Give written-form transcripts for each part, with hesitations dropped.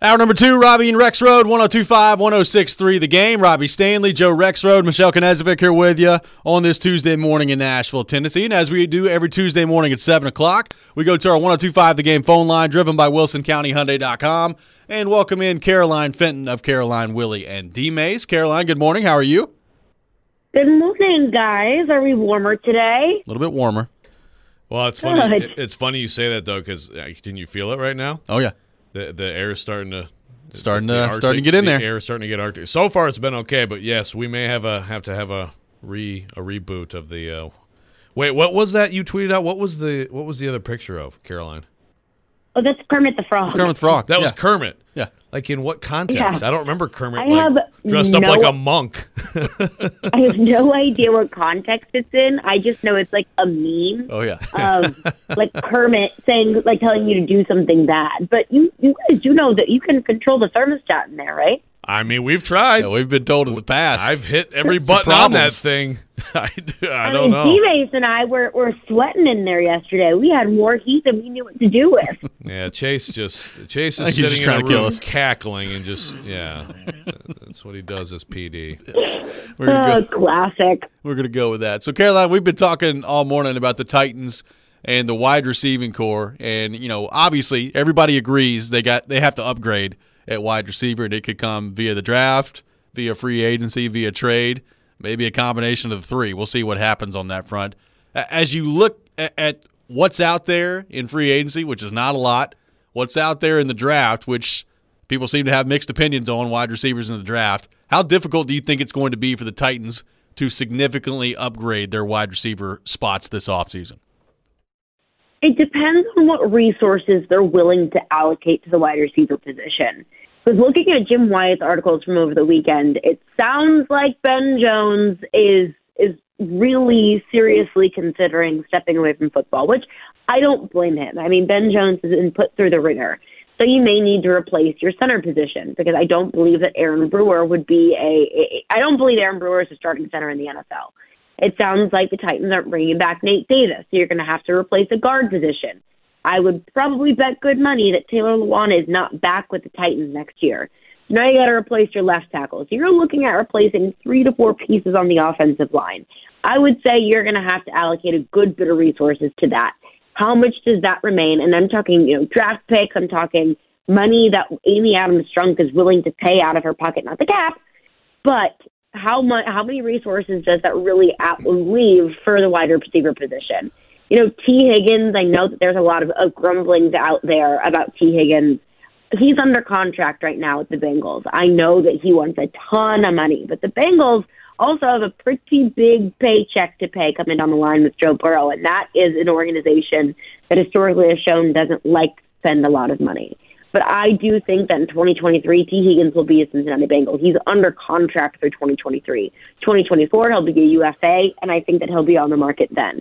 Hour number 2, Robbie and Rex Road, 102.5, 106.3 The Game. Robbie Stanley, Joe Rex Road, Michelle Knezovic here with you on this Tuesday morning in Nashville, Tennessee. And as we do every Tuesday morning at 7 o'clock, we go to our 102.5 The Game phone line, driven by WilsonCountyHyundai.com, and welcome in Caroline Fenton of Caroline, Willie, and D-Mays. Caroline, good morning. How are you? Good morning, guys. Are we warmer today? A little bit warmer. Well, it's funny. Good. It's funny you say that though, because can you feel it right now? Oh, yeah. The air is starting to get in there. The air is starting to get arctic. So far, it's been okay, but yes, we may have to have a reboot of the. Wait, what was that you tweeted out? What was the other picture of Caroline? Oh, that's Kermit the Frog. Kermit the Frog. That was Kermit. Yeah. Like in what context? Yeah. I don't remember Kermit up dressed like a monk. I have no idea what context it's in. I just know it's like a meme. Oh, yeah. Of like Kermit saying, like telling you to do something bad. But you guys do know that you can control the thermostat in there, right? I mean, we've tried. Yeah, we've been told in the past. I've hit every button on that thing. I don't know. D-Mace and I were sweating in there yesterday. We had more heat than we knew what to do with. Yeah, Chase is he's sitting just in trying a to kill room us. cackling and just that's what he does as PD. We're gonna go. Classic. We're going to go with that. So, Caroline, we've been talking all morning about the Titans and the wide receiving core. And, obviously everybody agrees they have to upgrade at wide receiver, and it could come via the draft, via free agency, via trade, maybe a combination of the three. We'll see what happens on that front. As you look at what's out there in free agency, which is not a lot, what's out there in the draft, which people seem to have mixed opinions on wide receivers in the draft, how difficult do you think it's going to be for the Titans to significantly upgrade their wide receiver spots this offseason? It depends on what resources they're willing to allocate to the wide receiver position. Because looking at Jim Wyatt's articles from over the weekend, it sounds like Ben Jones is really seriously considering stepping away from football, which I don't blame him. I mean, Ben Jones has been put through the ringer. So you may need to replace your center position, because I don't believe that Aaron Brewer would be I don't believe Aaron Brewer is a starting center in the NFL. It sounds like the Titans aren't bringing back Nate Davis, so you're going to have to replace a guard position. I would probably bet good money that Taylor Lewan is not back with the Titans next year. Now you got to replace your left tackle. So you're looking at replacing 3 to 4 pieces on the offensive line. I would say you're going to have to allocate a good bit of resources to that. How much does that remain? And I'm talking, draft picks. I'm talking money that Amy Adams-Strunk is willing to pay out of her pocket, not the cap, but how many resources does that really leave for the wide receiver position? T. Higgins, I know that there's a lot of grumblings out there about T. Higgins. He's under contract right now with the Bengals. I know that he wants a ton of money, but the Bengals also have a pretty big paycheck to pay coming down the line with Joe Burrow, and that is an organization that historically has shown doesn't like to spend a lot of money. But I do think that in 2023, T. Higgins will be a Cincinnati Bengal. He's under contract for 2023. 2024, he'll be a UFA, and I think that he'll be on the market then.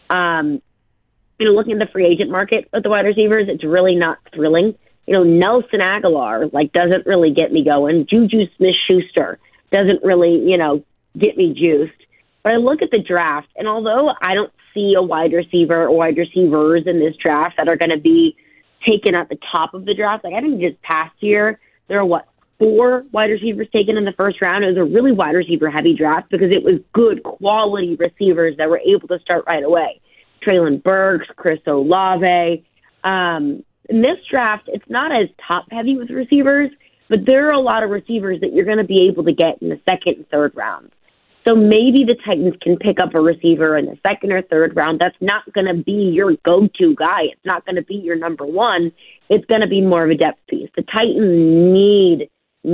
Looking at the free agent market with the wide receivers, it's really not thrilling. Nelson Aguilar, doesn't really get me going. Juju Smith-Schuster doesn't really, get me juiced. But I look at the draft, and although I don't see a wide receiver or wide receivers in this draft that are going to be taken at the top of the draft, I think just past year, there are 4 wide receivers taken in the first round. It was a really wide receiver heavy draft because it was good quality receivers that were able to start right away. Traylon Burks, Chris Olave. In this draft, it's not as top heavy with receivers, but there are a lot of receivers that you're going to be able to get in the second and third rounds. So maybe the Titans can pick up a receiver in the second or third round. That's not going to be your go-to guy. It's not going to be your number one. It's going to be more of a depth piece. The Titans need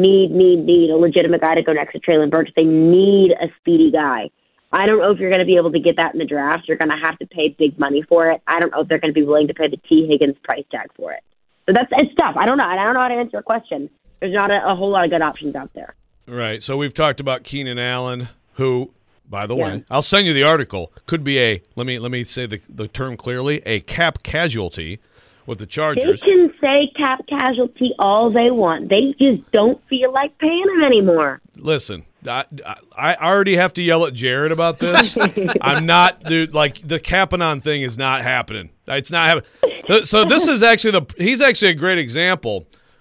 a legitimate guy to go next to Traylon Burks. They need a speedy guy. I don't know if you're going to be able to get that in the draft. You're going to have to pay big money for it. I don't know if they're going to be willing to pay the T. Higgins price tag for it. So it's tough. I don't know. I don't know how to answer your question. There's not a whole lot of good options out there. Right. So we've talked about Keenan Allen, who, by the way, I'll send you the article, could be let me say the term clearly, a cap casualty with the Chargers. They can say cap casualty all they want. They just don't feel like paying him anymore. Listen, I already have to yell at Jared about this. I'm not, dude, the Kapanen thing is not happening. It's not happening. So this is actually he's actually a great example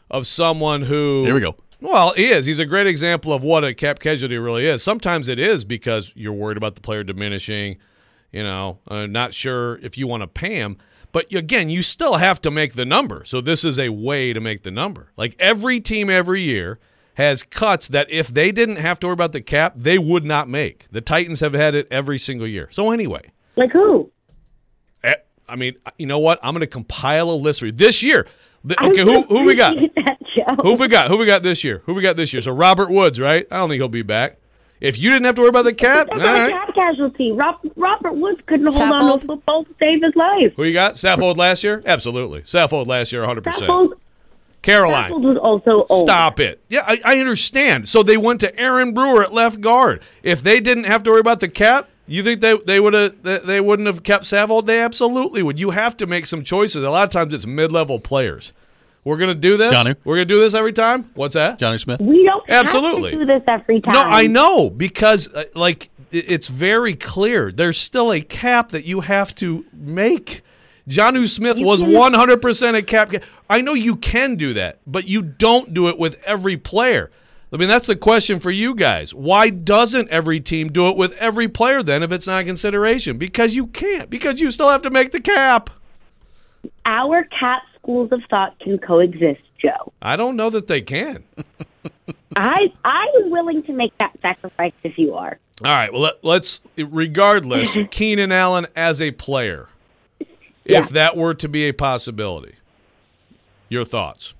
of someone who. Here we go. Well, he is. He's a great example of what a cap casualty really is. Sometimes it is because you're worried about the player diminishing, not sure if you want to pay him. But, again, you still have to make the number. So this is a way to make the number. Like every team every year has cuts that if they didn't have to worry about the cap, they would not make. The Titans have had it every single year. So anyway. Like who? I mean, you know what? I'm going to compile a list for you. This year. Okay, who we got? Who we got? Who we got this year? So Robert Woods, right? I don't think he'll be back. If you didn't have to worry about the cap, that's a cap casualty. Robert Woods couldn't hold on to a football to save his life. Who you got? Saffold last year? Absolutely. Saffold last year, 100%. Caroline. Saffold was also old. Stop it. Yeah, I understand. So they went to Aaron Brewer at left guard. If they didn't have to worry about the cap, you think they wouldn't have kept Saffold? They absolutely would. You have to make some choices. A lot of times it's mid-level players. We're going to do this? Johnny. We're going to do this every time? What's that? Johnny Smith? We don't Absolutely. have to do this every time. No, I know, because it's very clear. There's still a cap that you have to make. Jonnu Smith was 100% a cap. I know you can do that, but you don't do it with every player. I mean, that's the question for you guys. Why doesn't every team do it with every player then if it's not a consideration? Because you can't. Because you still have to make the cap. Our cap schools of thought can coexist, Joe. I don't know that they can. I'm willing to make that sacrifice if you are. All right, well, let's regardless, Keenan Allen as a player, if that were to be a possibility, your thoughts?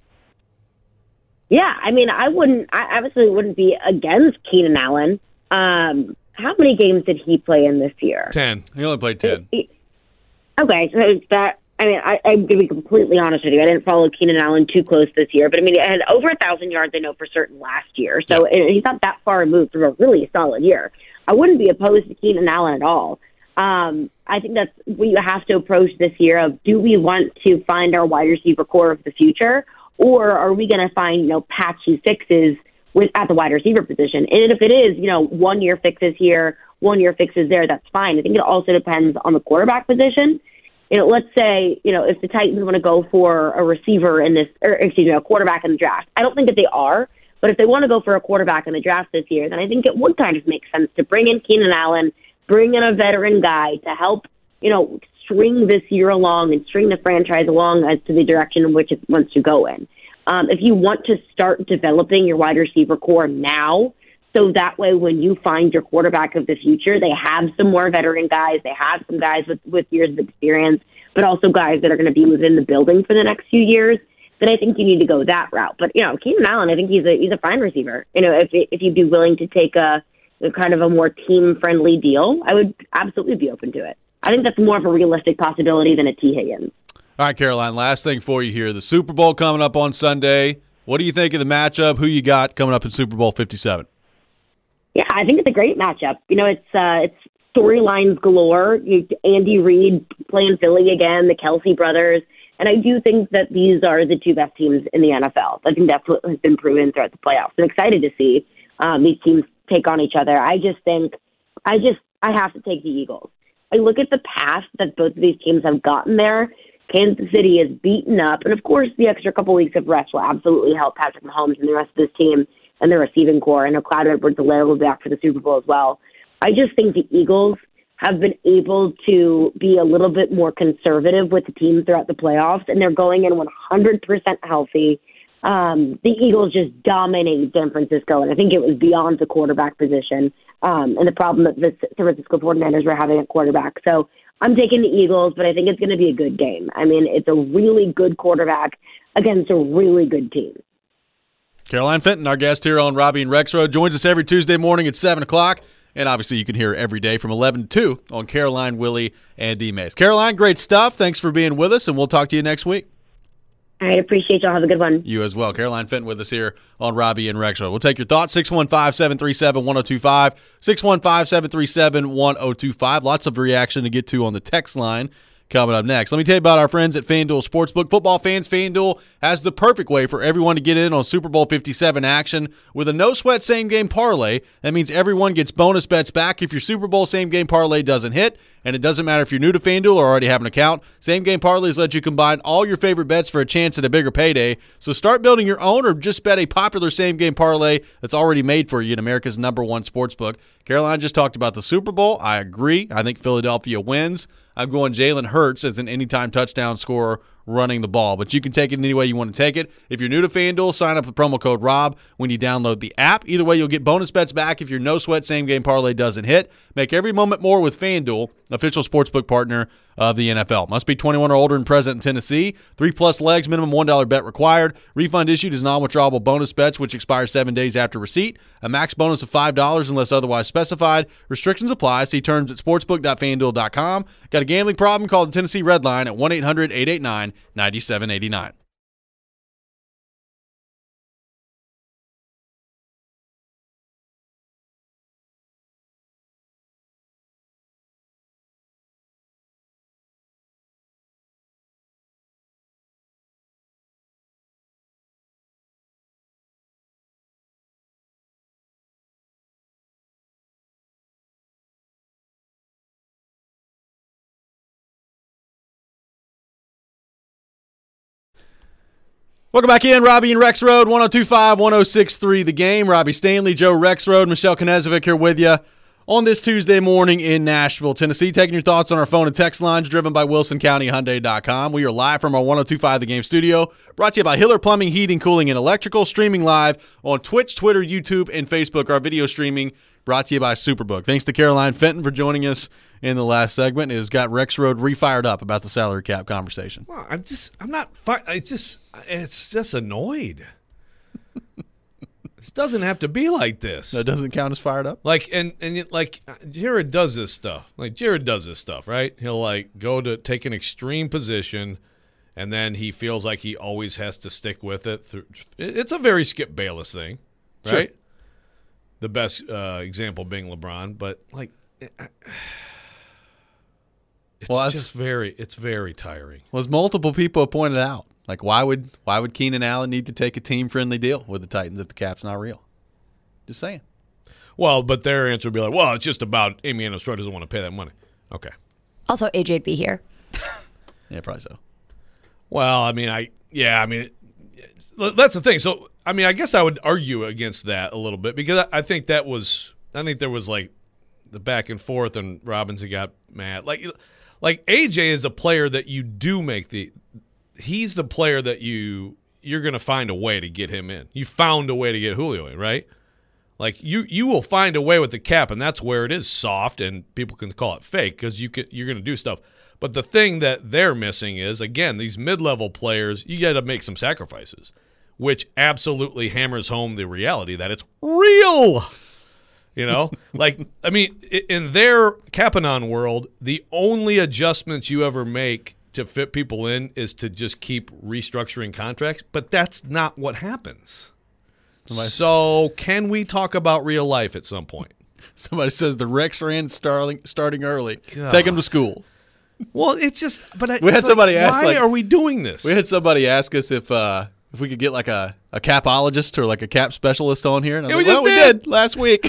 Yeah, I mean, I obviously wouldn't be against Keenan Allen. How many games did he play in this year? 10. He only played 10. Okay, so that, I mean, I'm going to be completely honest with you. I didn't follow Keenan Allen too close this year, but I mean, he had over 1,000 yards, I know for certain, last year. So he's not that far removed from a really solid year. I wouldn't be opposed to Keenan Allen at all. I think that's what you have to approach this year of, do we want to find our wide receiver core of the future, or are we going to find, patchy fixes at the wide receiver position? And if it is, 1 year fixes here, 1 year fixes there, that's fine. I think it also depends on the quarterback position. Let's say, if the Titans want to go for a receiver a quarterback in the draft. I don't think that they are, but if they want to go for a quarterback in the draft this year, then I think it would kind of make sense to bring in Keenan Allen, bring in a veteran guy to help, string this year along and string the franchise along as to the direction in which it wants to go in. If you want to start developing your wide receiver core now, so that way when you find your quarterback of the future, they have some more veteran guys, they have some guys with years of experience, but also guys that are going to be within the building for the next few years, then I think you need to go that route. But, Keenan Allen, I think he's a fine receiver. If you'd be willing to take a kind of a more team-friendly deal, I would absolutely be open to it. I think that's more of a realistic possibility than a T. Higgins. All right, Caroline, last thing for you here. The Super Bowl coming up on Sunday. What do you think of the matchup? Who you got coming up in Super Bowl 57? Yeah, I think it's a great matchup. It's storylines galore. Andy Reid playing Philly again, the Kelsey brothers. And I do think that these are the two best teams in the NFL. I think that's what has been proven throughout the playoffs. I'm excited to see these teams take on each other. I have to take the Eagles. I look at the path that both of these teams have gotten there. Kansas City is beaten up. And, of course, the extra couple weeks of rest will absolutely help Patrick Mahomes and the rest of this team and their receiving core. I know Clyde Edwards-Helaire will be back for the Super Bowl as well. I just think the Eagles have been able to be a little bit more conservative with the team throughout the playoffs, and they're going in 100% healthy. The Eagles just dominated San Francisco, and I think it was beyond the quarterback position and the problem that the San Francisco 49ers were having at quarterback. So I'm taking the Eagles, but I think it's going to be a good game. I mean, it's a really good quarterback against a really good team. Caroline Fenton, our guest here on Robbie and Rexroad, joins us every Tuesday morning at 7 o'clock. And obviously you can hear her every day from 11 to 2 on Caroline, Willie, and D-Mays. Caroline, great stuff. Thanks for being with us, and we'll talk to you next week. I appreciate y'all. Have a good one. You as well. Caroline Fenton with us here on Robbie and Rexroad. We'll take your thoughts, 615-737-1025, 615-737-1025. Lots of reaction to get to on the text line. coming up next. Let me tell you about our friends at FanDuel Sportsbook. Football fans, FanDuel has the perfect way for everyone to get in on Super Bowl 57 action with a no-sweat same-game parlay. That means everyone gets bonus bets back if your Super Bowl same-game parlay doesn't hit, and it doesn't matter if you're new to FanDuel or already have an account. Same-game parlays let you combine all your favorite bets for a chance at a bigger payday. So start building your own or just bet a popular same-game parlay that's already made for you in America's #1 sportsbook. Caroline just talked about the Super Bowl. I agree. I think Philadelphia wins. I'm going Jalen Hurts as an anytime touchdown scorer running the ball. But you can take it any way you want to take it. If you're new to FanDuel, sign up with promo code ROB when you download the app. Either way, you'll get bonus bets back if your no-sweat same-game parlay doesn't hit. Make every moment more with FanDuel, official sportsbook partner of the NFL. Must be 21 or older and present in Tennessee. 3+ legs, minimum $1 bet required. Refund issued as non-withdrawable bonus bets, which expire 7 days after receipt. A max bonus of $5 unless otherwise specified. Restrictions apply. See terms at sportsbook.fanduel.com. Got a gambling problem? Call the Tennessee Red Line at 1-800-889-9789. Welcome back in. Robbie and Rex Road, 102.5, 106.3 The Game. Robbie Stanley, Joe Rex Road, Michelle Knezovic here with you on this Tuesday morning in Nashville, Tennessee. Taking your thoughts on our phone and text lines driven by WilsonCountyHyundai.com. We are live from our 102.5 The Game studio, brought to you by Hiller Plumbing, Heating, Cooling, and Electrical, streaming live on Twitch, Twitter, YouTube, and Facebook. Our video streaming brought to you by Superbook. Thanks to Caroline Fenton for joining us in the last segment. It has got Rex Road refired up about the salary cap conversation. Well, it's just annoyed. This doesn't have to be like this. That doesn't count as fired up? Like, and Jared does this stuff. Right? He'll, like, go to take an extreme position, and then he feels like he always has to stick with it. It's a very Skip Bayless thing, right? Sure. The best example being LeBron, but, like, it's very tiring. Well, as multiple people have pointed out, like, why would Keenan Allen need to take a team-friendly deal with the Titans if the cap's not real? Just saying. Well, but their answer would be like, well, it's just about Amy Anastroy doesn't want to pay that money. Okay. Also, AJ'd be here. Yeah, probably so. Well, that's the thing. So, I mean, I guess I would argue against that a little bit because I think there was like the back and forth and Robinson got mad. Like AJ is a player that you do make he's the player that you're going to find a way to get him in. You found a way to get Julio in, right? Like you will find a way with the cap, and that's where it is soft, and people can call it fake because you're going to do stuff. But the thing that they're missing is, again, these mid-level players, you got to make some sacrifices, which absolutely hammers home the reality that it's real. You know, like, I mean, in their Kapanen world, the only adjustments you ever make to fit people in is to just keep restructuring contracts, but that's not what happens. So can we talk about real life at some point? Somebody says the Rex ran starting early. God. Take him to school. Well, it's just, but we had somebody ask, why are we doing this? We had somebody ask us if we could get like a capologist or like a cap specialist on here. And I was like, we did last week.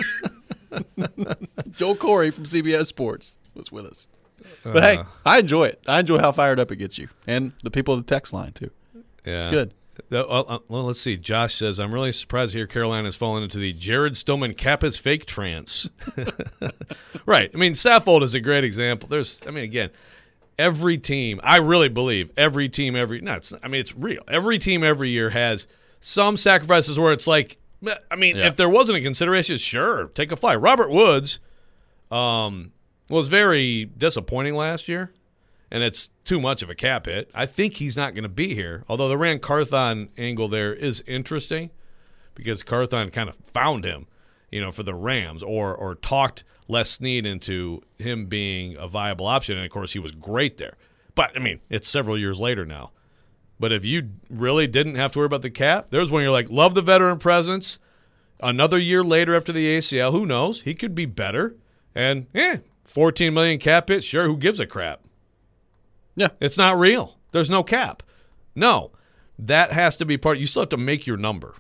Joel Corey from CBS Sports was with us. But hey, I enjoy it. I enjoy how fired up it gets you. And the people of the text line, too. Yeah. It's good. Well, let's see. Josh says, I'm really surprised to hear Carolina has fallen into the Jared Stillman cap is fake trance. Right. I mean, Saffold is a great example. Again, every team, I really believe every team it's real. Every team every year has some sacrifices where it's like, if there wasn't a consideration, sure, take a fly. Robert Woods was very disappointing last year, and it's too much of a cap hit. I think he's not going to be here, although the Rand Carthon angle there is interesting because Carthon kind of found him, for the Rams or talked Les Snead into him being a viable option, and, of course, he was great there. But, it's several years later now. But if you really didn't have to worry about the cap, there's when you're like, love the veteran presence. Another year later after the ACL, who knows? He could be better. And, $14 million cap hit, sure, who gives a crap? Yeah. It's not real. There's no cap. No. That has to be part. You still have to make your number.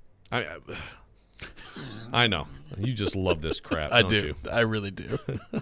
I know. You just love this crap, I don't do. you? I really do.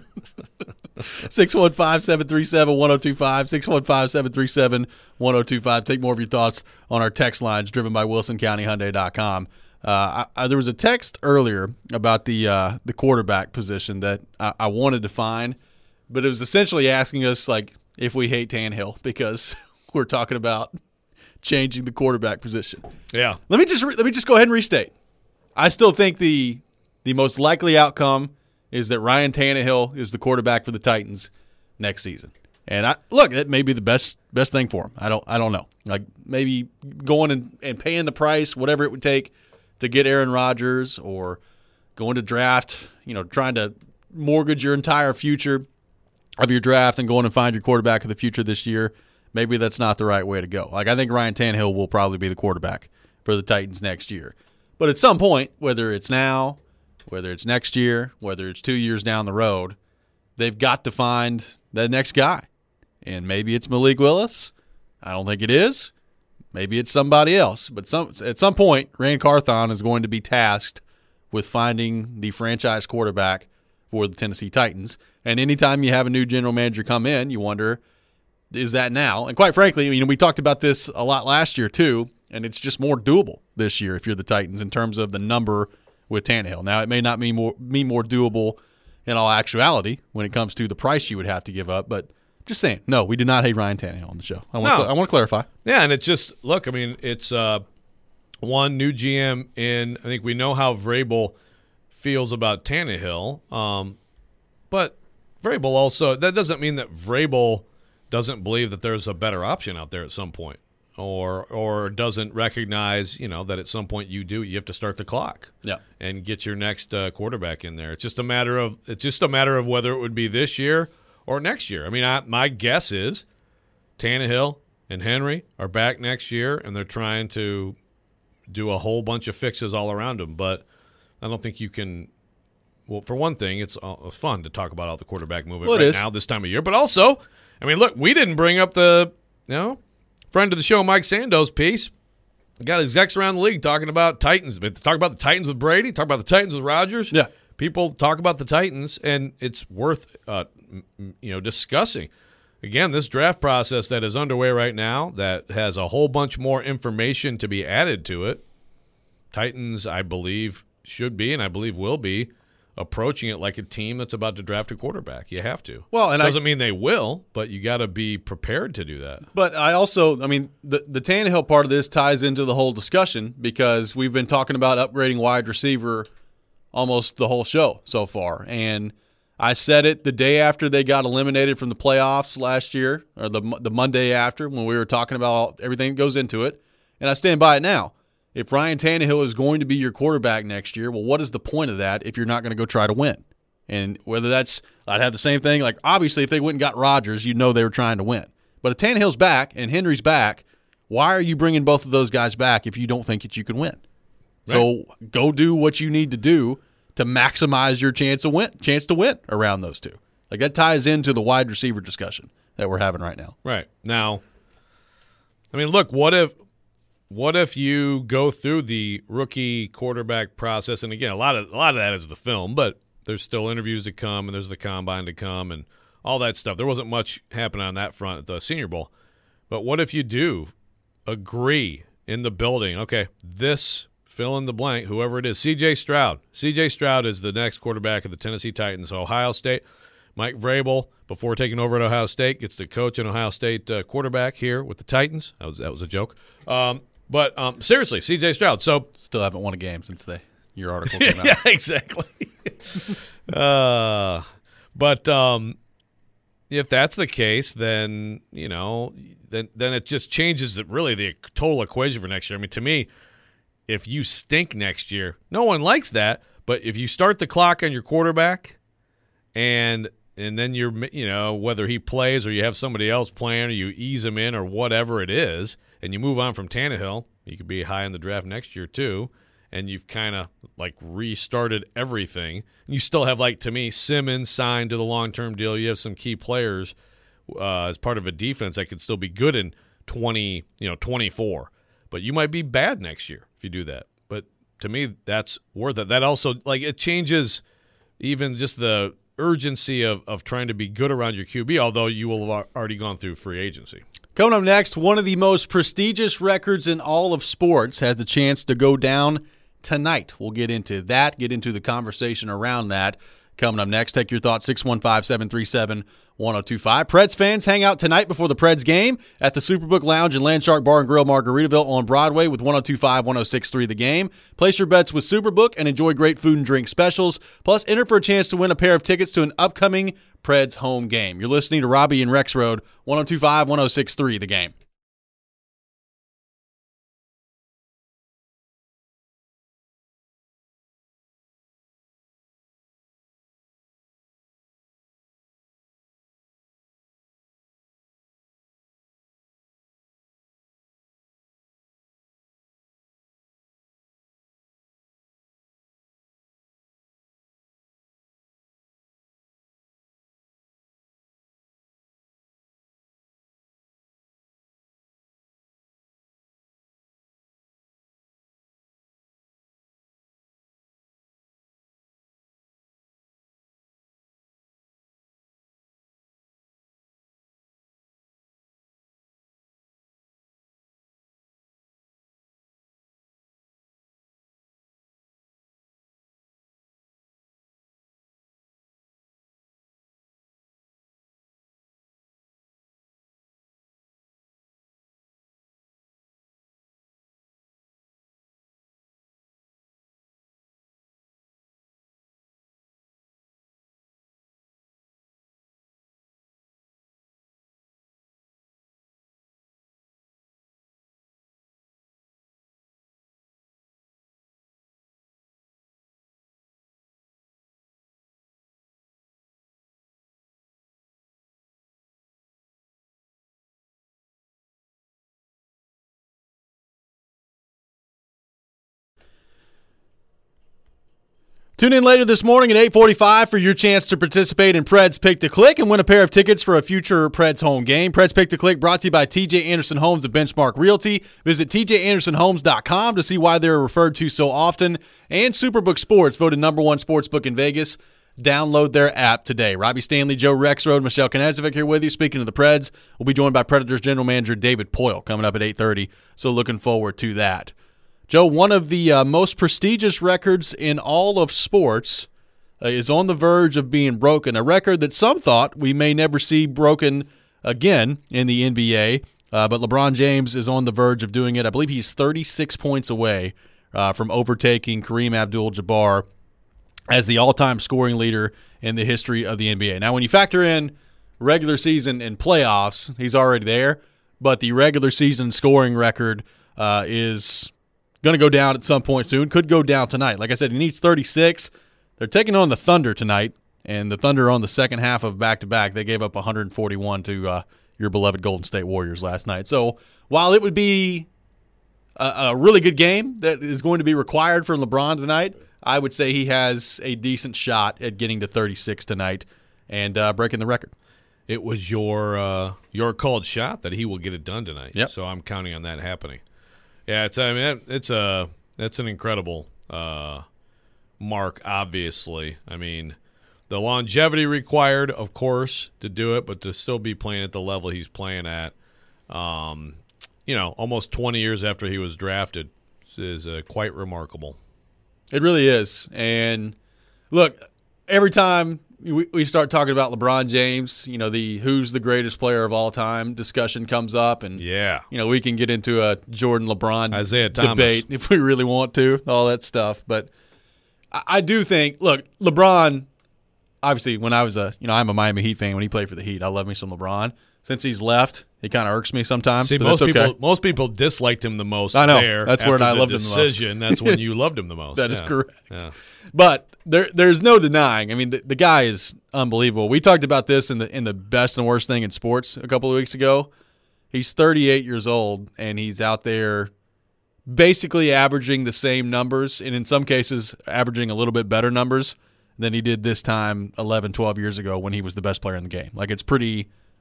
615-737-1025, 615-737-1025. Take more of your thoughts on our text lines driven by WilsonCountyHyundai.com. There was a text earlier about the quarterback position that I wanted to find, but it was essentially asking us like if we hate Tannehill because we're talking about changing the quarterback position. Yeah. Let me just go ahead and restate. I still think the most likely outcome is that Ryan Tannehill is the quarterback for the Titans next season. And that may be the best thing for him. I don't know. Like maybe going and paying the price, whatever it would take to get Aaron Rodgers, or going to draft, trying to mortgage your entire future of your draft and going and find your quarterback of the future this year. Maybe that's not the right way to go. Like I think Ryan Tannehill will probably be the quarterback for the Titans next year. But at some point, whether it's now, whether it's next year, whether it's 2 years down the road, they've got to find that next guy. And maybe it's Malik Willis. I don't think it is. Maybe it's somebody else. But at some point, Rand Carthon is going to be tasked with finding the franchise quarterback for the Tennessee Titans. And anytime you have a new general manager come in, you wonder, is that now? And quite frankly, we talked about this a lot last year too, and it's just more doable this year if you're the Titans in terms of the number with Tannehill. Now, it may not be more doable in all actuality when it comes to the price you would have to give up, but just saying, no, we do not hate Ryan Tannehill on the show. I want to clarify. Yeah, and it's just, look, it's one new GM in. I think we know how Vrabel feels about Tannehill, but Vrabel also, that doesn't mean that Vrabel doesn't believe that there's a better option out there at some point, or doesn't recognize, that at some point you have to start the clock, and get your next quarterback in there. It's just a matter of whether it would be this year or next year. My guess is Tannehill and Henry are back next year, and they're trying to do a whole bunch of fixes all around them. But I don't think you can. Well, for one thing, it's fun to talk about all the quarterback movement now this time of year. But also, look, we didn't bring up the friend of the show, Mike Sandoz piece. Got execs around the league talking about Titans. But talk about the Titans with Brady. Talk about the Titans with Rodgers. Yeah. People talk about the Titans, and it's worth discussing. Again, this draft process that is underway right now that has a whole bunch more information to be added to it. Titans, I believe, should be, and I believe will be, approaching it like a team that's about to draft a quarterback. You have to. Well, and doesn't mean they will, but you got to be prepared to do that. But I also, the Tannehill part of this ties into the whole discussion because we've been talking about upgrading wide receiver almost the whole show so far. And I said it the day after they got eliminated from the playoffs last year, or the Monday after when we were talking about everything that goes into it. And I stand by it now. If Ryan Tannehill is going to be your quarterback next year, well, what is the point of that if you're not going to go try to win? And whether that's – I'd have the same thing. Like, obviously, if they went and got Rodgers, you'd know they were trying to win. But if Tannehill's back and Henry's back, why are you bringing both of those guys back if you don't think that you can win? Right. So go do what you need to do to maximize your chance to win around those two. Like, that ties into the wide receiver discussion that we're having right now. Right. Now, look, what if you go through the rookie quarterback process, and again, a lot of that is the film, but there's still interviews to come, and there's the combine to come, and all that stuff. There wasn't much happening on that front at the Senior Bowl. But what if you do agree in the building, okay, this fill in the blank, whoever it is, C.J. Stroud. C.J. Stroud is the next quarterback of the Tennessee Titans. Ohio State, Mike Vrabel, before taking over at Ohio State, gets to coach an Ohio State quarterback here with the Titans. That was a joke. But seriously, C.J. Stroud. So still haven't won a game since your article came out. Yeah, exactly. But if that's the case, then then it just changes really the total equation for next year. To me, if you stink next year, no one likes that. But if you start the clock on your quarterback, and then you're whether he plays or you have somebody else playing or you ease him in or whatever it is, and you move on from Tannehill, you could be high in the draft next year too, and you've kind of restarted everything. And you still have, to me, Simmons signed to the long-term deal. You have some key players. as part of a defense that could still be good in 24. But you might be bad next year if you do that. But to me, that's worth it. That also, it changes even just the urgency of trying to be good around your QB, although you will have already gone through free agency. Coming up next, one of the most prestigious records in all of sports has the chance to go down tonight. We'll get into that, get into the conversation around that. Coming up next, take your thoughts, 615-737-1025. Preds fans, hang out tonight before the Preds game at the Superbook Lounge and Landshark Bar and Grill, Margaritaville on Broadway with 102.5-106.3 The Game. Place your bets with Superbook and enjoy great food and drink specials. Plus, enter for a chance to win a pair of tickets to an upcoming Preds home game. You're listening to Robbie and Rex Road, 102.5-106.3 The Game. Tune in later this morning at 8:45 for your chance to participate in Preds Pick to Click and win a pair of tickets for a future Preds home game. Preds Pick to Click brought to you by TJ Anderson Homes of Benchmark Realty. Visit tjandersonhomes.com to see why they're referred to so often. And Superbook Sports, voted #1 sportsbook in Vegas. Download their app today. Robbie Stanley, Joe Rexrode, Michelle Knezovic here with you. Speaking of the Preds, we'll be joined by Predators General Manager David Poile coming up at 8:30, so looking forward to that. Joe, one of the most prestigious records in all of sports is on the verge of being broken, a record that some thought we may never see broken again in the NBA, but LeBron James is on the verge of doing it. I believe he's 36 points away from overtaking Kareem Abdul-Jabbar as the all-time scoring leader in the history of the NBA. Now, when you factor in regular season and playoffs, he's already there, but the regular season scoring record is going to go down at some point soon. Could go down tonight. Like I said, he needs 36. They're taking on the Thunder tonight, and the Thunder on the second half of back-to-back. They gave up 141 to your beloved Golden State Warriors last night. So while it would be a really good game that is going to be required for LeBron tonight, I would say he has a decent shot at getting to 36 tonight and breaking the record. It was your called shot that he will get it done tonight. Yep. So I'm counting on that happening. Yeah, it's an incredible mark, obviously. I mean, the longevity required, of course, to do it, but to still be playing at the level he's playing at, almost 20 years after he was drafted is quite remarkable. It really is. And look, every time we start talking about LeBron James, the who's the greatest player of all time discussion comes up, and we can get into a Jordan LeBron Isaiah Thomas debate if we really want to, all that stuff. But I do think, look, LeBron, obviously when I was I'm a Miami Heat fan when he played for the Heat. I love me some LeBron. Since he's left, he kind of irks me sometimes. See, most people disliked him the most. I know. There that's where I loved him the most. That's when you loved him the most. That is correct. Yeah. But there's no denying. I mean, the guy is unbelievable. We talked about this in the best and worst thing in sports a couple of weeks ago. He's 38 years old, and he's out there basically averaging the same numbers, and in some cases averaging a little bit better numbers than he did this time 11, 12 years ago when he was the best player in the game. Like, it's pretty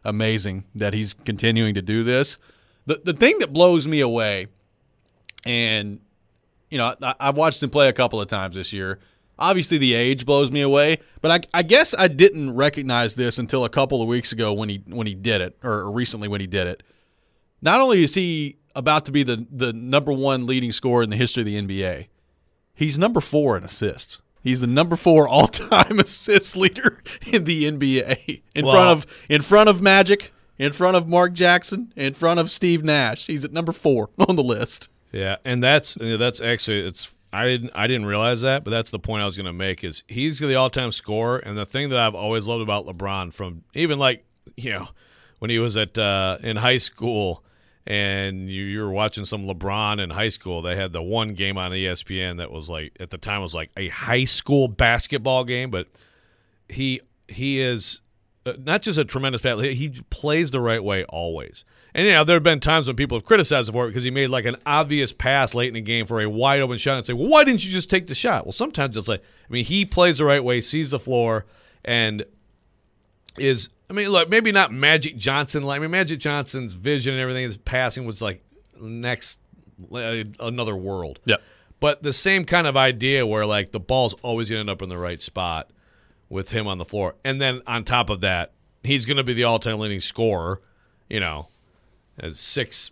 amazing that he's continuing to do this. The thing that blows me away, and I've watched him play a couple of times this year. Obviously, the age blows me away, but I guess I didn't recognize this until a couple of weeks ago when he did it, or recently when he did it. Not only is he about to be the number one leading scorer in the history of the NBA, he's number 4 in assists. He's the number 4 all-time assist leader in the NBA, in front of Magic, in front of Mark Jackson, in front of Steve Nash. He's at number 4 on the list. Yeah, and that's actually I didn't realize that, but that's the point I was going to make is he's the all-time scorer, and the thing that I've always loved about LeBron from even when he was in high school and you were watching some LeBron in high school, they had the one game on ESPN that was like at the time was like a high school basketball game, but he is not just a tremendous player, he plays the right way always. And, there have been times when people have criticized him for it because he made like an obvious pass late in the game for a wide open shot and say, well, why didn't you just take the shot? Well, sometimes it's like, he plays the right way, sees the floor, and look, maybe not Magic Johnson. Magic Johnson's vision and everything, his passing was like another world. Yeah. But the same kind of idea where like the ball's always going to end up in the right spot with him on the floor. And then on top of that, he's going to be the all-time leading scorer, as 6'8",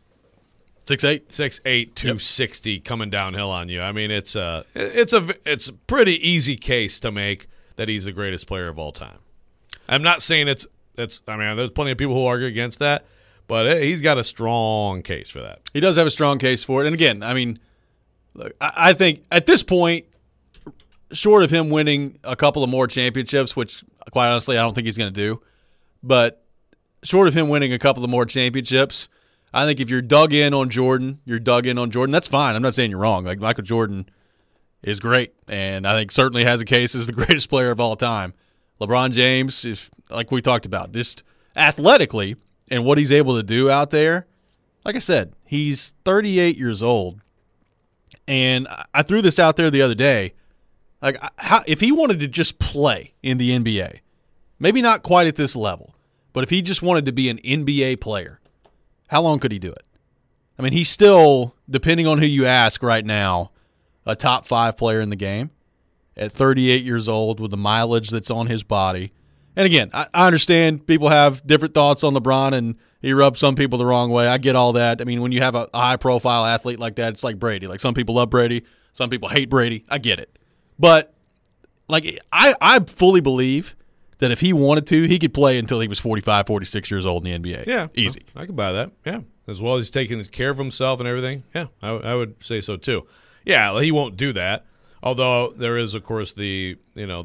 260 coming downhill on you. It's a pretty easy case to make that he's the greatest player of all time. I'm not saying it's there's plenty of people who argue against that, but he's got a strong case for that. He does have a strong case for it. And again, look, I think at this point, short of him winning a couple of more championships, which quite honestly I don't think he's going to do, but short of him winning a couple of more championships, I think if you're dug in on Jordan, That's fine. I'm not saying you're wrong. Like, Michael Jordan is great, and I think certainly has a case as the greatest player of all time. LeBron James, like we talked about, just athletically and what he's able to do out there, like I said, he's 38 years old. And I threw this out there the other day. Like, if he wanted to just play in the NBA, maybe not quite at this level, but if he just wanted to be an NBA player, how long could he do it? He's still, depending on who you ask right now, a top 5 player in the game at 38 years old with the mileage that's on his body. And again, I understand people have different thoughts on LeBron and he rubs some people the wrong way. I get all that. When you have a high-profile athlete like that, it's like Brady. Like, some people love Brady, some people hate Brady. I get it. But, like, I fully believe that if he wanted to, he could play until he was 45, 46 years old in the NBA. Yeah. Easy. I could buy that. Yeah. As well as taking care of himself and everything. Yeah, I would say so too. Yeah, he won't do that. Although there is, of course, the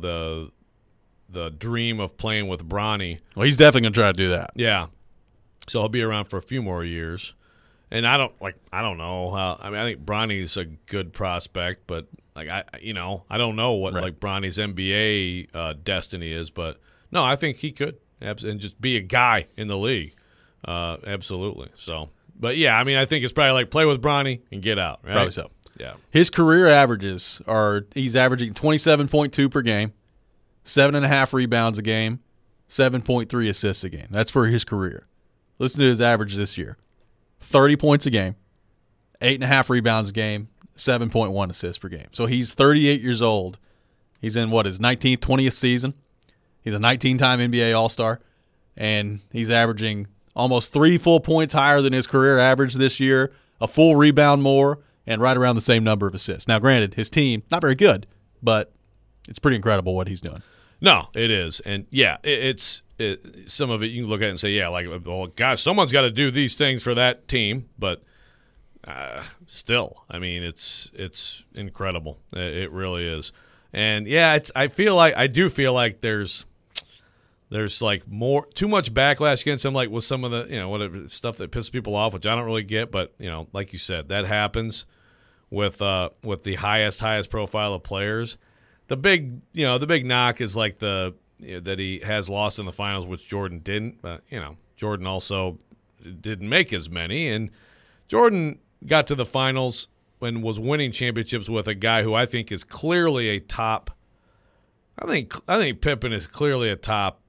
dream of playing with Bronny. Well, he's definitely going to try to do that. Yeah. So he'll be around for a few more years. And I don't know how. I think Bronny's a good prospect, but I don't know what like Bronny's NBA destiny is, but no, I think he could and just be a guy in the league. Absolutely. So, but yeah, I think it's probably like play with Bronny and get out. Right? Probably so. Yeah. His career averages he's averaging 27.2 per game, 7.5 rebounds a game, 7.3 assists a game. That's for his career. Listen to his average this year. 30 points a game, 8.5 rebounds a game, 7.1 assists per game. So he's 38 years old. He's in his 19th, 20th season. He's a 19-time NBA All-Star, and he's averaging almost 3 full points higher than his career average this year, a full rebound more, and right around the same number of assists. Now, granted, his team, not very good, but it's pretty incredible what he's doing. No, it is. And, yeah, it's some of it you can look at and say, yeah, like, well, gosh, someone's got to do these things for that team. But still, it's incredible. It really is. And, yeah, I do feel like there's like too much backlash against him, like with some of the, whatever stuff that pisses people off, which I don't really get. But, like you said, that happens with the highest profile of players. The big knock is like that he has lost in the finals, which Jordan didn't. But, Jordan also didn't make as many. And Jordan got to the finals and was winning championships with a guy who I think is clearly a top. I think Pippen is clearly a top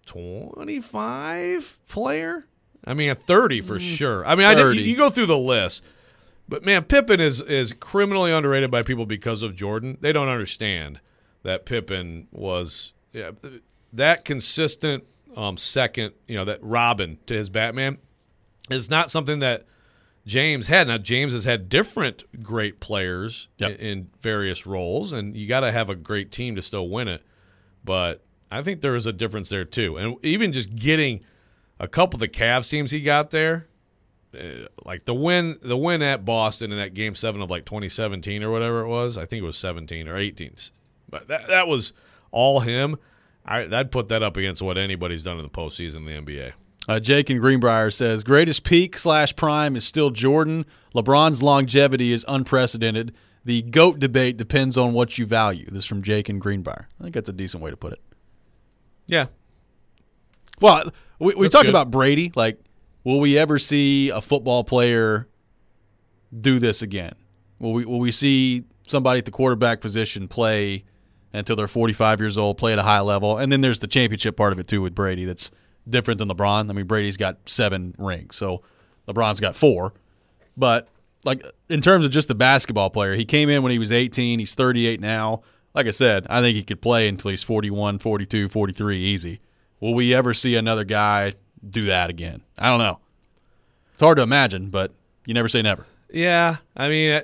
25 player. I mean, a 30 for sure. I mean, 30. You go through the list. But, man, Pippen is criminally underrated by people because of Jordan. They don't understand that Pippen was that consistent second, that Robin to his Batman is not something that James had. Now, James has had different great players in various roles, and you got to have a great team to still win it. But I think there is a difference there, too. And even just getting a couple of the Cavs teams he got there, like the win at Boston in that Game 7 of like 2017 or whatever it was. I think it was 17 or 18. But that was all him. I'd put that up against what anybody's done in the postseason in the NBA. Jake in Greenbrier says, greatest peak/prime is still Jordan. LeBron's longevity is unprecedented. The GOAT debate depends on what you value. This is from Jake in Greenbrier. I think that's a decent way to put it. Yeah. Well, we talked good. about Brady. Like, will we ever see a football player do this again? Will we see somebody at the quarterback position play until they're 45 years old, play at a high level? And then there's the championship part of it, too, with Brady that's different than LeBron. I mean, Brady's got 7 rings, so LeBron's got 4. But, like, in terms of just the basketball player, he came in when he was 18. He's 38 now. Like I said, I think he could play until he's 41, 42, 43 easy. Will we ever see another guy do that again? I don't know. It's hard to imagine, but you never say never. Yeah, I mean,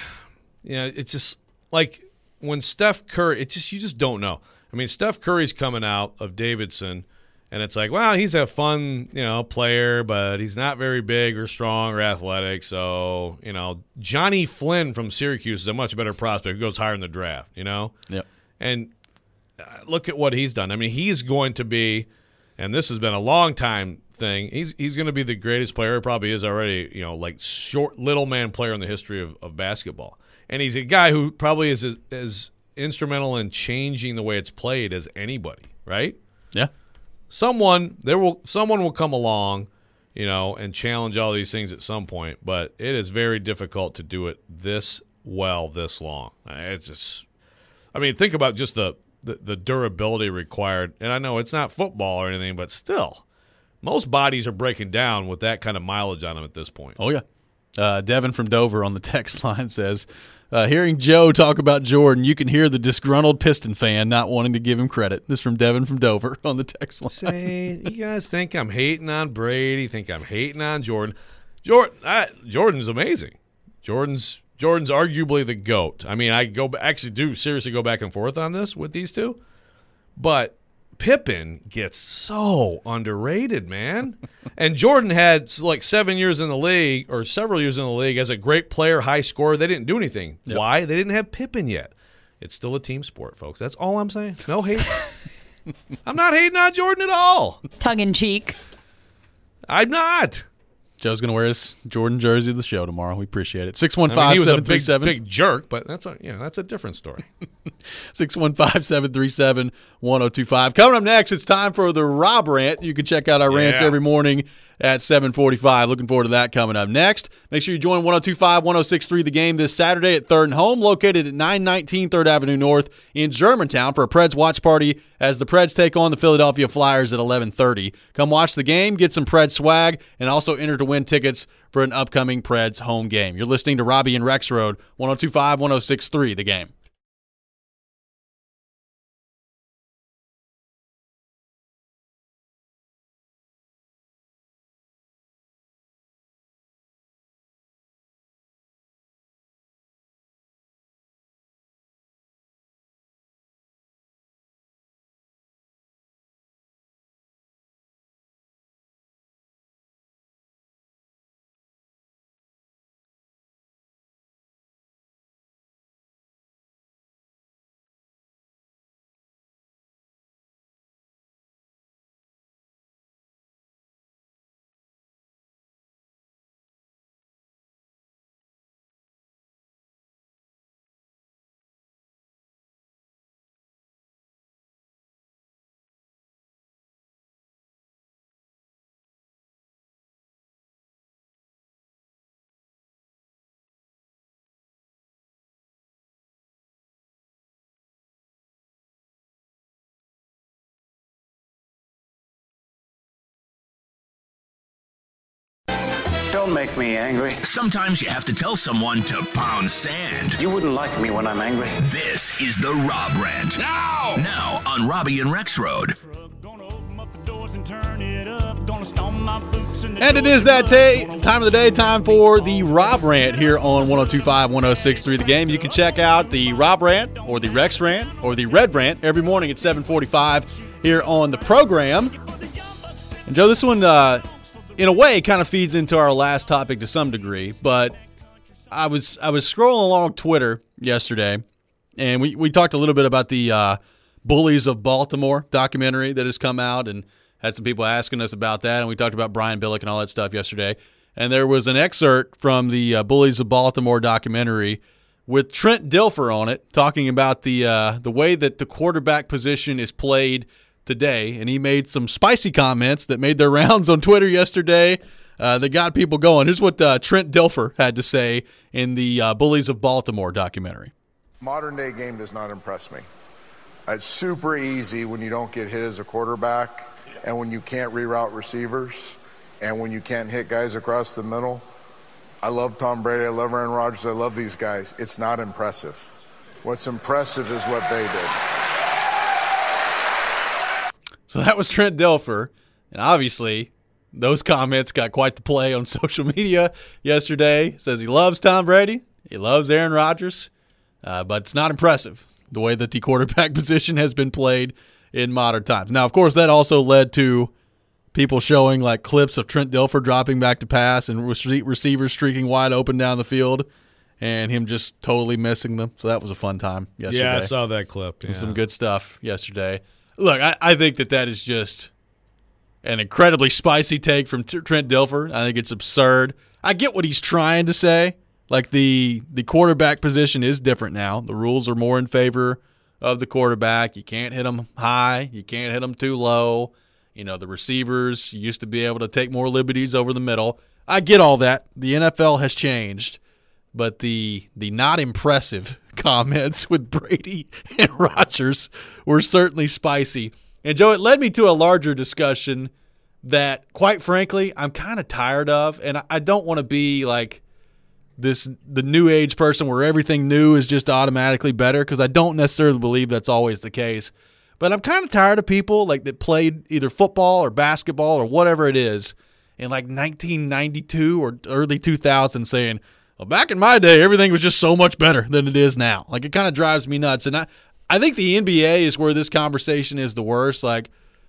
it's just like when Steph Curry, you just don't know. I mean, Steph Curry's coming out of Davidson, and it's like, well, he's a fun, player, but he's not very big or strong or athletic. So, Johnny Flynn from Syracuse is a much better prospect who goes higher in the draft, Yep. And look at what he's done. I mean, he's going to be, and this has been a long time thing, he's going to be the greatest player. He probably is already, like short little man player in the history of basketball. And he's a guy who probably is as instrumental in changing the way it's played as anybody, right? Yeah. Someone will come along, and challenge all these things at some point, but it is very difficult to do it this well, this long. It's just, I mean, think about just the durability required. And I know it's not football or anything, but still, most bodies are breaking down with that kind of mileage on them at this point. Oh, yeah. Devin from Dover on the text line says, hearing Joe talk about Jordan, you can hear the disgruntled Piston fan not wanting to give him credit. This is from Devin from Dover on the text line. Say, you guys think I'm hating on Brady, think I'm hating on Jordan. Jordan's amazing. Jordan's arguably the GOAT. I mean, I do seriously go back and forth on this with these two. But Pippen gets so underrated, man. And Jordan had like 7 years in the league or several years in the league as a great player, high scorer. They didn't do anything. Yep. Why? They didn't have Pippen yet. It's still a team sport, folks. That's all I'm saying. No hate. I'm not hating on Jordan at all. Tongue in cheek. I'm not. Joe's going to wear his Jordan jersey of the show tomorrow. We appreciate it. 615-737. He was a big jerk, but that's a different story. 615-737-1025. Coming up next, it's time for the Rob Rant. You can check out our rants every morning at 7:45. Looking forward to that coming up next. Make sure you join 102.5, 106.3 The Game this Saturday at 3rd and Home, located at 919 3rd Avenue North in Germantown for a Preds watch party as the Preds take on the Philadelphia Flyers at 11:30. Come watch the game, get some Preds swag, and also enter to win tickets for an upcoming Preds home game. You're listening to Robbie and Rex Road, 102.5, 106.3 The Game. Don't make me angry. Sometimes you have to tell someone to pound sand. You wouldn't like me when I'm angry. This is the Rob Rant. Now on Robbie and Rex Road. And it is that time of the day, time for the Rob Rant here on 102.5, 106.3 The Game. You can check out the Rob Rant or the Rex Rant or the Red Rant every morning at 7:45 here on the program. And Joe, this one, in a way, kind of feeds into our last topic to some degree. But I was scrolling along Twitter yesterday, and we talked a little bit about the Bullies of Baltimore documentary that has come out, and had some people asking us about that, and we talked about Brian Billick and all that stuff yesterday. And there was an excerpt from the Bullies of Baltimore documentary with Trent Dilfer on it, talking about the way that the quarterback position is played today. And he made some spicy comments that made their rounds on Twitter yesterday that got people going. Here's what Trent Dilfer had to say in the Bullies of Baltimore documentary. Modern-day game does not impress me. It's super easy when you don't get hit as a quarterback, and when you can't reroute receivers, and when you can't hit guys across the middle. I love Tom Brady. I love Aaron Rodgers. I love these guys. It's not impressive. What's impressive is what they did. So that was Trent Dilfer, and obviously those comments got quite the play on social media yesterday. He says he loves Tom Brady. He loves Aaron Rodgers, but it's not impressive the way that the quarterback position has been played in modern times. Now, of course, that also led to people showing like clips of Trent Dilfer dropping back to pass and receivers streaking wide open down the field and him just totally missing them. So that was a fun time yesterday. Yeah, I saw that clip. Yeah. Some good stuff yesterday. Look, I think that is just an incredibly spicy take from Trent Dilfer. I think it's absurd. I get what he's trying to say. Like the quarterback position is different now. The rules are more in favor of the quarterback. You can't hit them high. You can't hit them too low. You know, the receivers used to be able to take more liberties over the middle. I get all that. The NFL has changed. But the not impressive comments with Brady and Rodgers were certainly spicy. And, Joe, it led me to a larger discussion that, quite frankly, I'm kind of tired of. And I don't want to be like the new age person where everything new is just automatically better, because I don't necessarily believe that's always the case. But I'm kind of tired of people like that played either football or basketball or whatever it is in like 1992 or early 2000 saying, well, back in my day, everything was just so much better than it is now. Like, it kind of drives me nuts. And I think the NBA is where this conversation is the worst. Like,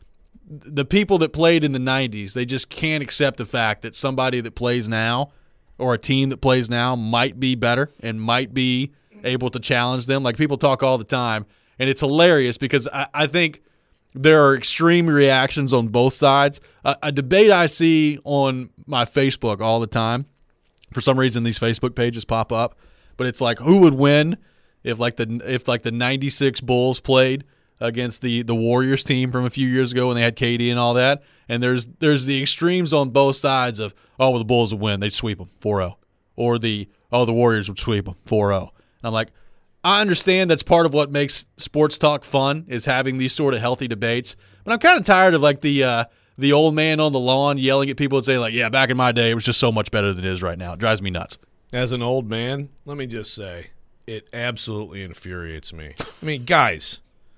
the people that played in the 90s, they just can't accept the fact that somebody that plays now or a team that plays now might be better and might be able to challenge them. Like, people talk all the time, and it's hilarious because I think there are extreme reactions on both sides. A debate I see on my Facebook all the time, for some reason these Facebook pages pop up, but it's like, who would win if the 96 Bulls played against the Warriors team from a few years ago when they had KD and all that. And there's the extremes on both sides of, well, the Bulls would win, they'd sweep them 4-0. Or the Warriors would sweep them 4-0. And I'm like, I understand that's part of what makes sports talk fun, is having these sort of healthy debates. But I'm kind of tired of like the old man on the lawn yelling at people and saying like, yeah, back in my day it was just so much better than it is right now. It drives me nuts. As an old man, let me just say, it absolutely infuriates me. I mean, guys,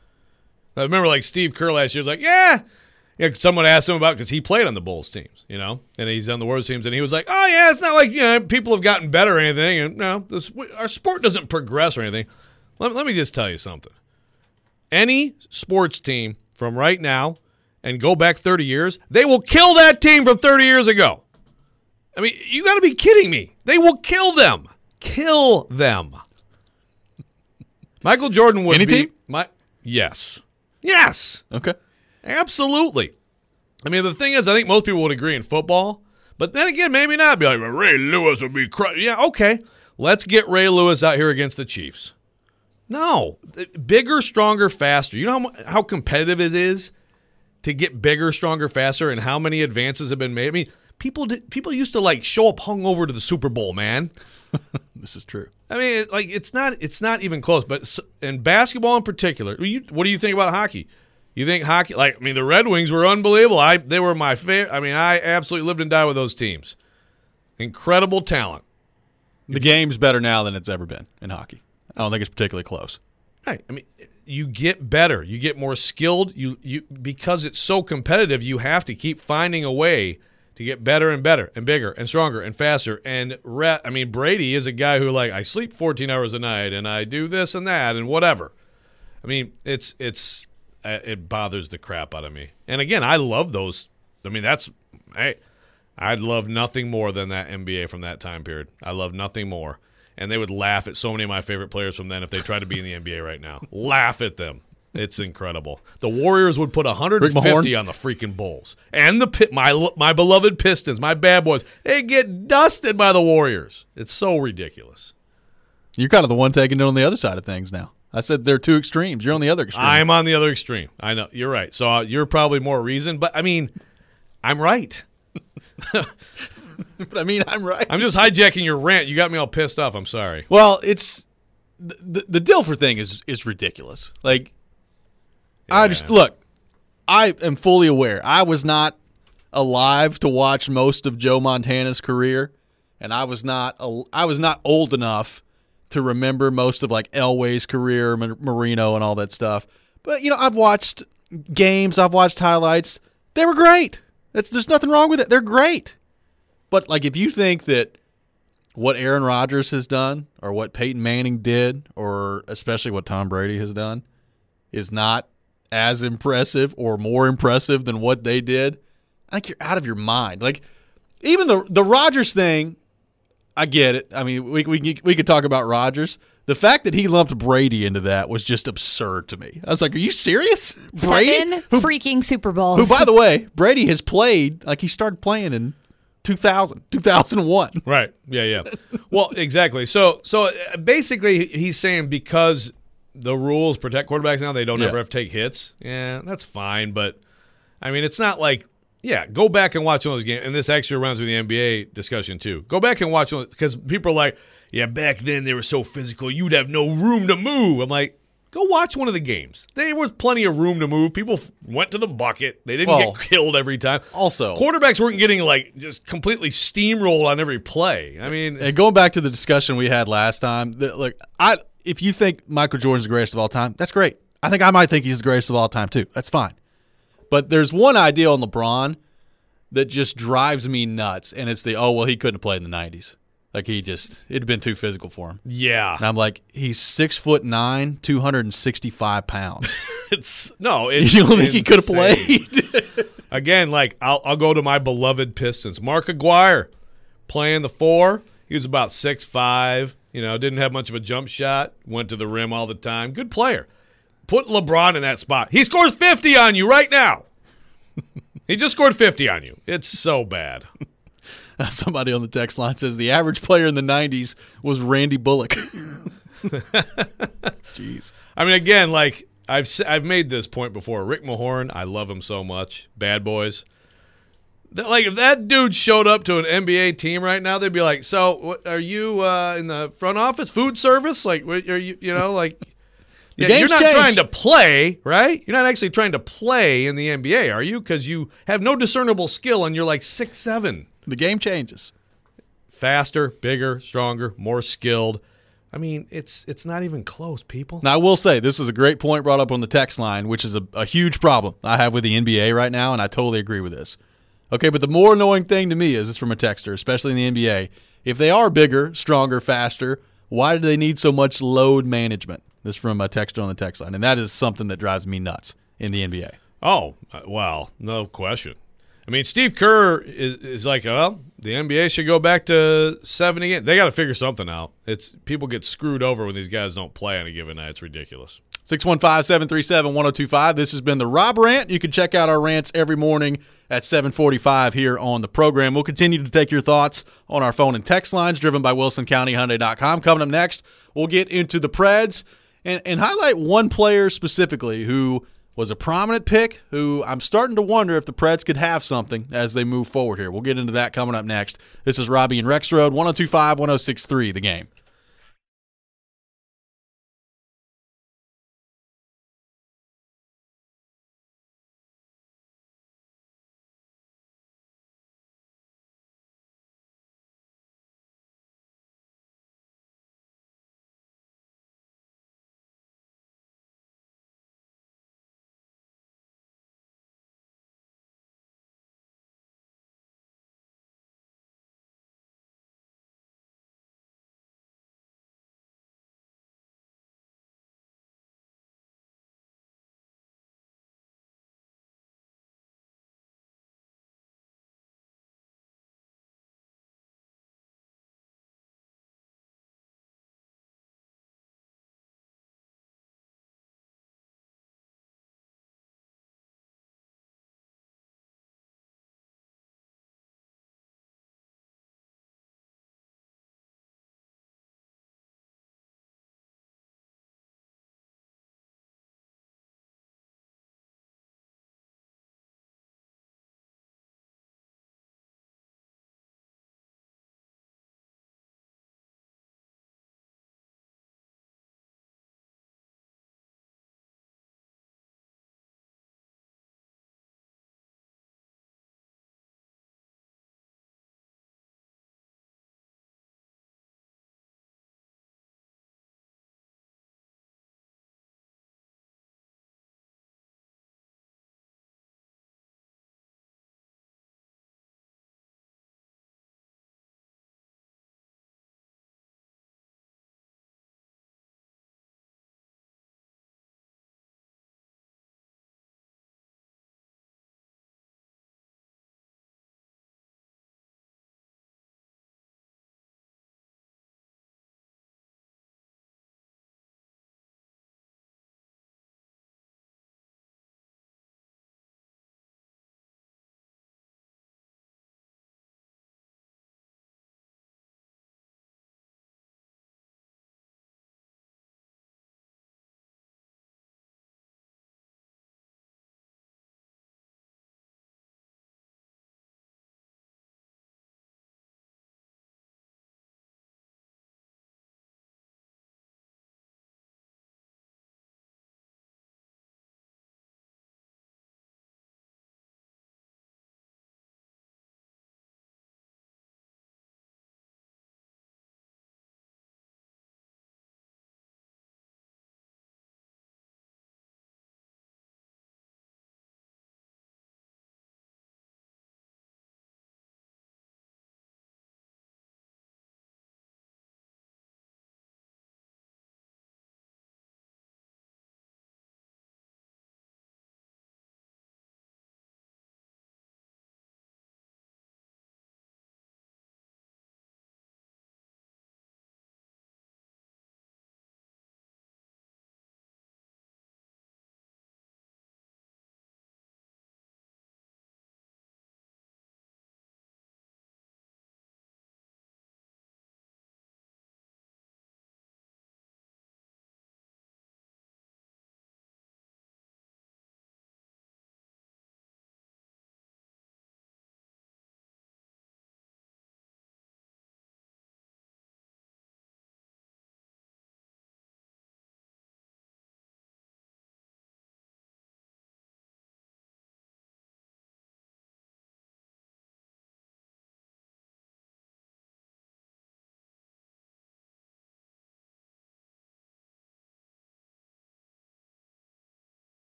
I remember like Steve Kerr last year was like, yeah, someone asked him about, because he played on the Bulls teams, and he's on the Warriors teams, and he was like, oh, yeah, it's not like, people have gotten better or anything, and no, our sport doesn't progress or anything. Let me just tell you something. Any sports team from right now and go back 30 years, they will kill that team from 30 years ago. I mean, you got to be kidding me. They will kill them. Kill them. Michael Jordan would Any be team? Yes. Yes. Okay. Absolutely. I mean, the thing is, I think most people would agree in football, but then again, maybe not. Be like, well, Ray Lewis would be yeah, okay. Let's get Ray Lewis out here against the Chiefs. No. Bigger, stronger, faster. You know how competitive it is to get bigger, stronger, faster, and how many advances have been made? I mean, people used to like show up hungover to the Super Bowl, man. This is true. I mean, like it's not even close. But in basketball in particular, what do you think about hockey? You think hockey? Like, I mean, the Red Wings were unbelievable. They were my favorite. I mean, I absolutely lived and died with those teams. Incredible talent. The game's better now than it's ever been in hockey. I don't think it's particularly close. Right. I mean, you get better. You get more skilled. You because it's so competitive, you have to keep finding a way to get better and better and bigger and stronger and faster. And Brady is a guy who, like, I sleep 14 hours a night and I do this and that and whatever. I mean, it bothers the crap out of me. And again, I love those. I mean, I'd love nothing more than that NBA from that time period. I love nothing more. And they would laugh at so many of my favorite players from then if they tried to be in the NBA right now. Laugh at them. It's incredible. The Warriors would put 150 on the freaking Bulls. And my beloved Pistons, my bad boys, they get dusted by the Warriors. It's so ridiculous. You're kind of the one taking it on the other side of things now. I said they're two extremes. You're on the other extreme. I'm on the other extreme. I know. You're right. So you're probably more reasoned. But, I mean, I'm right. But, I mean, I'm right. I'm just hijacking your rant. You got me all pissed off. I'm sorry. Well, it's the Dilfer thing is ridiculous. Like, Yeah. I am fully aware. I was not alive to watch most of Joe Montana's career, and I was not old enough to remember most of, like, Elway's career, Marino, and all that stuff. But, I've watched games. I've watched highlights. They were great. There's nothing wrong with it. They're great. But, like, if you think that what Aaron Rodgers has done or what Peyton Manning did or especially what Tom Brady has done is not as impressive or more impressive than what they did, I think you're out of your mind. Like, even the Rodgers thing, I get it. I mean, we could talk about Rodgers. The fact that he lumped Brady into that was just absurd to me. I was like, are you serious? Brady? Freaking Super Bowls. Who, by the way, Brady has played, like, he started playing in 2001. Right. Yeah. Well, exactly. So basically he's saying because the rules protect quarterbacks now, they don't ever have to take hits. Yeah, that's fine. But, I mean, it's not like, go back and watch one of those games. And this actually reminds me of the NBA discussion, too. Go back and watch one because people are like, back then they were so physical, you'd have no room to move. I'm like, go watch one of the games. There was plenty of room to move. People went to the bucket. They didn't get killed every time. Also, quarterbacks weren't getting, like, just completely steamrolled on every play. I mean, and going back to the discussion we had last time, if you think Michael Jordan's the greatest of all time, that's great. I think I might think he's the greatest of all time too. That's fine. But there's one idea on LeBron that just drives me nuts, and it's he couldn't have played in the 90s. Like, it'd been too physical for him. Yeah. And I'm like, he's 6'9", 265 pounds. You don't think he could have played? Again, like, I'll go to my beloved Pistons. Mark Aguirre playing the 4. He was about 6'5", didn't have much of a jump shot, went to the rim all the time. Good player. Put LeBron in that spot. He scores 50 on you right now. He just scored 50 on you. It's so bad. Somebody on the text line says the average player in the 90s was Randy Bullock. Jeez. I mean, again, like, I've made this point before. Rick Mahorn, I love him so much. Bad Boys. If that dude showed up to an NBA team right now, they'd be like, so, what, are you in the front office, food service? Like, are you, like... you're not trying to play, right? You're not actually trying to play in the NBA, are you? Because you have no discernible skill and you're like 6'7". The game changes. Faster, bigger, stronger, more skilled. I mean, it's not even close, people. Now, I will say, this is a great point brought up on the text line, which is a huge problem I have with the NBA right now, and I totally agree with this. Okay, but the more annoying thing to me is, it's from a texter, especially in the NBA, if they are bigger, stronger, faster, why do they need so much load management? This is from a texter on the text line, and that is something that drives me nuts in the NBA. Oh, well, no question. I mean, Steve Kerr is like, the NBA should go back to 70 games. They got to figure something out. People get screwed over when these guys don't play on a given night. It's ridiculous. 615-737-1025. This has been the Rob Rant. You can check out our rants every morning at 7:45 here on the program. We'll continue to take your thoughts on our phone and text lines driven by WilsonCountyHyundai.com. Coming up next, we'll get into the Preds and highlight one player specifically who was a prominent pick, who I'm starting to wonder if the Preds could have something as they move forward here. We'll get into that coming up next. This is Robbie and Rex Road, 102.5, 106.3, The Game.